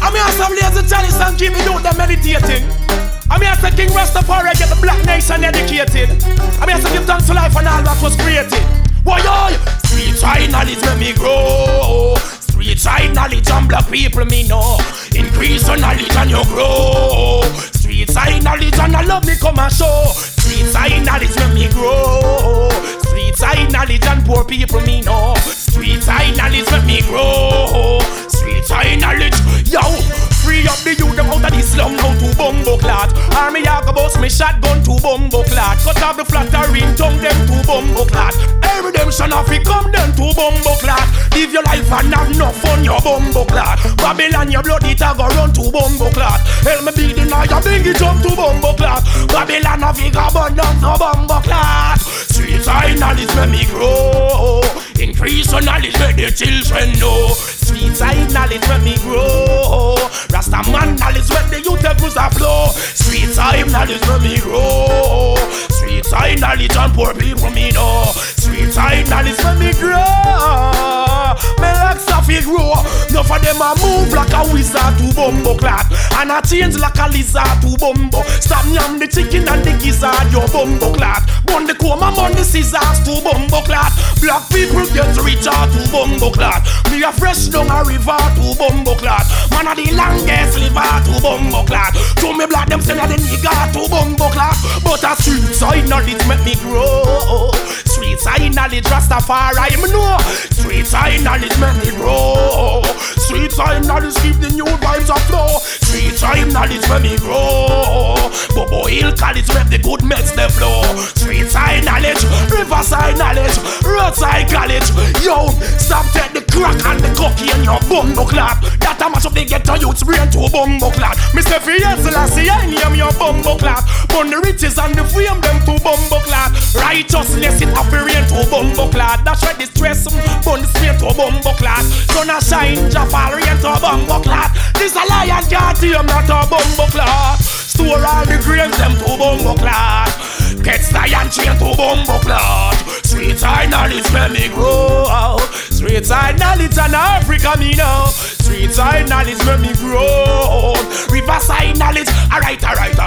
I'm here to blaze the chalice and keep me doing them meditating. I'm here to King Rastafari get the black nation educated. I'm here to give thanks to life and all that was created. Why yo? Street side knowledge make me grow. Street side knowledge and black people me know. Increase your knowledge and you grow. Street side knowledge and I love me come and show. Street side knowledge make me grow. Street side knowledge and poor people me know. Street side knowledge make me grow. Street side knowledge, yo. Free up the youth them out of the slum now to bumbo clot. Army a go bust me shotgun to bumbo clot. Cut off the flattering tongue them to bumbo clot. Every redemption of it come them to bumbo clot. Live your life and have no fun your bumbo clot. Babylon your blood it a go run to bumbo clot. Hell me beat the night you bring it jump to bumbo clot. Babylon of it go burn down to bumbo clot. Street side knowledge make me grow. Increase your knowledge make the children know. Street side knowledge make me grow. Rasta man knowledge when the youth levels a flow. Street side knowledge make me grow. Street side knowledge and poor people me know. Street side knowledge make me grow. Me like Safi grow. Enough of them a move like a wizard to bumbo clot. And a change like a lizard to bumbo. Stop yam the chicken and the gizzard your bumbo clot. Bun the comb and bun the scissors to bumbo clot. Black people get richer to bumbo clot. Me a fresh down a river to bumbo clot. Man a the longest liver to bumbo clot. To me black them say a the nigga to bumbo clot. But a street side knowledge make me grow. Street side knowledge Rastafari me know. Street side knowledge make me grow. Street side knowledge keep the new vibes aflow. Street side knowledge make me grow. Bobo Hill College make the good meds they flow. Street side knowledge, riverside knowledge, roadside college. Yo, stop take the crack and the cocky in your bumbo clot. That a mash up the ghetto youth's brain to a bumbo clot. Mr. Fiesel I see I name your bumbo clot. Bun the riches and the fame them to bumbo clot. Righteousness it appearing to bumbo clot. That's why the stress bun the straight to bumbo clot. Sun a shine, Jaffa rain to bumbo clot. This a lion can't tame not a bumbo clot. Store all the grains them to bumbo clot. Get lion chain to bumbo clot. Street side knowledge make me grow. Street side knowledge and Africa me know. Street side knowledge make me grow. Riverside knowledge, alright.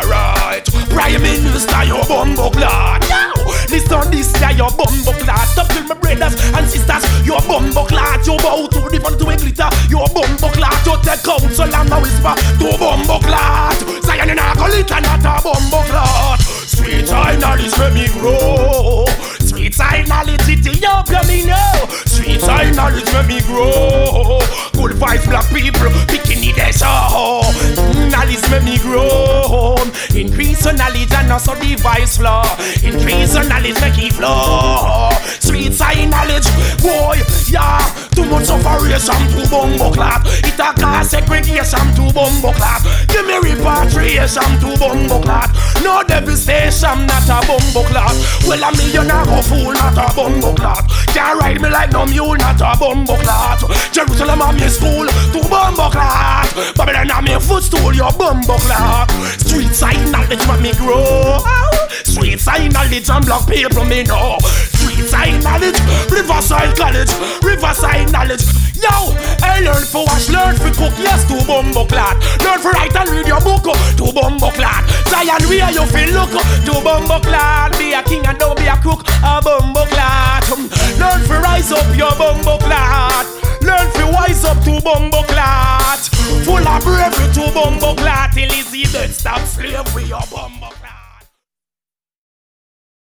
Prime Minister your bumbo clot. Listen this guy your bumbo clot. Stop kill my brothers and sisters your bumbo clot. You bow to the fun to a glitter your bumbo clot. You take counsel and a whisper to bumbo clot. Zion in a glitter not a bumbo clot. Street side knowledge make me grow. Street side knowledge Ethiopia me know. Street side knowledge make me grow. Good vibes black people bikini they show. Knowledge make me grow. Increase your knowledge and also device flow. Increase your knowledge make it flow. Street side knowledge, boy, yeah. Too much separation to bumbo clot. It a cause segregation to bumbo clot. Give me repatriation to bumbo clot. No devastation, not a bumbo clot. Well a millionaire go fool, not a bumbo clot. Can't ride me like no mule, not a bumbo clot. Jerusalem a me school, to bumbo clot. Babylon a me footstool, your bumbo clot. Street side knowledge make me grow. Street side knowledge and black people me know. Street side knowledge, riverside college, riverside knowledge. Yo, I learn for wash, learn for cook, yes to bumbo clot. Learn for write and read your book to bumbo clot. Zion where you feel look to bumbo clot. Be a king and don't be a crook, a bumbo clot. Learn for rise up your bumbo clot. Learn for wise up to bumbo clot. Full of bravery to bumbo clot. Till you see that stop slavery your bumbo clot.